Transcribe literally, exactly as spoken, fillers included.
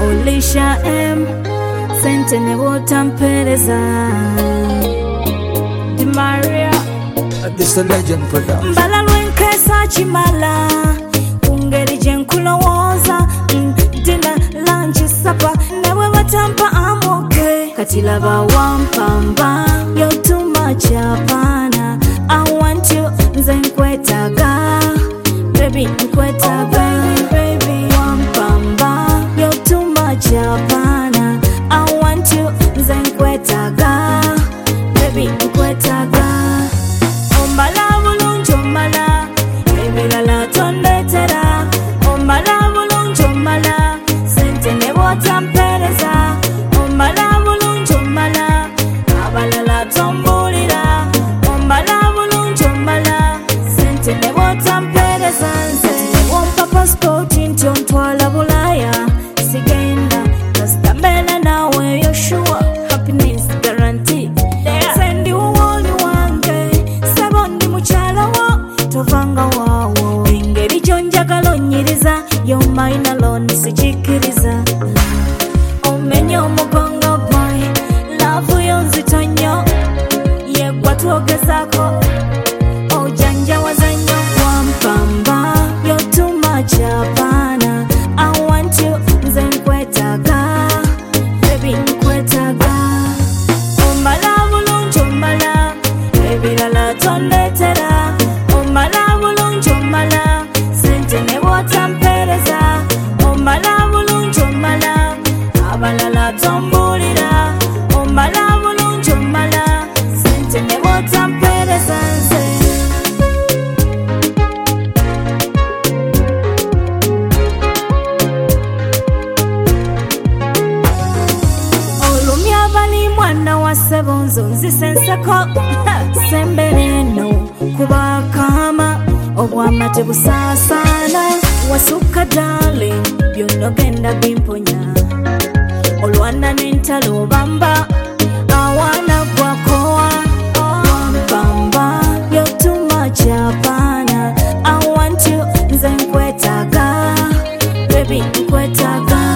Ulisha M sente ne botampereza Di Maria This a legend production. Mbala lwenkesa chimala Kungeri jenkulowoza Dinner, lunch, supper Newe watampa amoke Katilaba wampamba You're too much apana I want you nze nkwetaga Baby nkwetaga Baby wampamba You're too much apana I want you nze nkwetaga Baby nkwetaga Ombala bulungi omala Ebirala tondetera Ombala bulungi omala Sente ne botampereza Ombala bulungi omala Abalala tombulira Ombala bulungi omala Sente ne botampereza nze Wompa passport nti ontwala Bulaya Sigenda kasita mbele nawe you're sure Happiness guarantee Sendi uwoli wange Sabondi muchala wo Tovanga wawo Engeri jonjagala onyiriza You're mine alone sichikiriza Omenye omugongo boy Love yonzito nnyo Yegwa twogezako Ojanja wazanyo Wampamba You're too much apana I want you nze nkwetaga Baby nkwetaga Omala bulungi omala Ebirala tondetera Omala bulungi omala Sente ne botampereza Omala bulungi omala Abalala tombulira Omala bulungi omala Sente ne botampereza nze Olumya bali mwana wa sebonzo nzisenseko Sembereno kuba kama Obwama tebusasana Wasuka darling Byonogenda bimponya Olwana nentalo bamba Awana gwakoa Wampamba You're too much apana I want you nze nkwetaga Baby nkwetaga